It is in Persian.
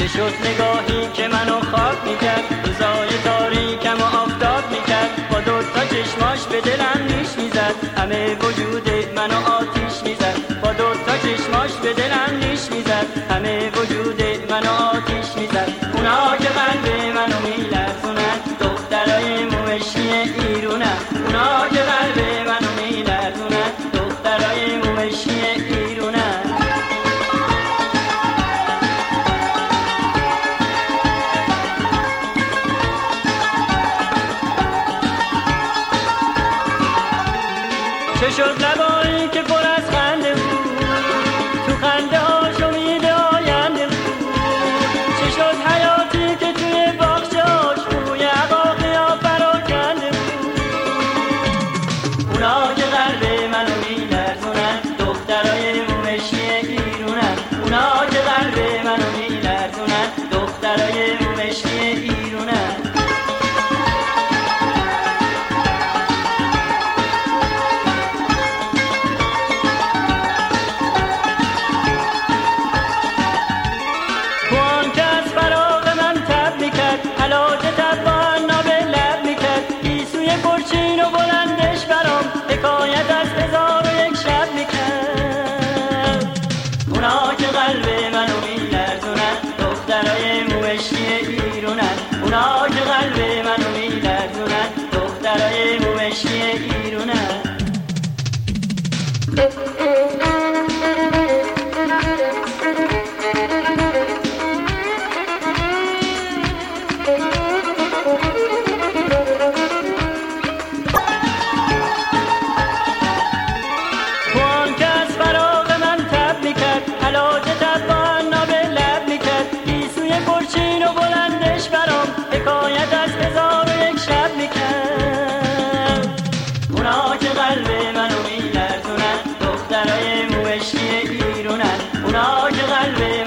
چه شد نگاهی که منو خواب میکرد، روزای تاریکم و آفتاب میکرد، با دوتا چشماش به دلم نیش میزد، همه وجود منو آتیش میزد، با دوتا چشماش به دلم نیش میزد، همه وجود منو آتیش میزد. اونا که قلب منو میلرزونن، دخترای موشی ایرونن، اونا که قلب منو میلرزونن، دخترای موشی ایرونن. چه شد لبایی که پر از خنده بود، تو خنده هاش امید آینده بود، چه شد حیاتی که توی باغچه‌اش بوی عقاقیا پراکنده بود. اونا که قلب منو میلرزونن، دخترای موشی ایرونن، اونا که قلب منو میلرزونن، دخترای موشی ایرونن. پرچین و بلندش برام حکایت از 1001 شب میکرد. اونا که قلب منو میلرزونن، دخترای موشی ایرونن، اونا که قلب منو میلرزونن، دخترای موشی ایرونن. پرچین و بلندش برام حکایت از 1001 شب میکرد. اونا که قلب منو میلرزونن، دخترای موشی ایرونن، اونا که قلب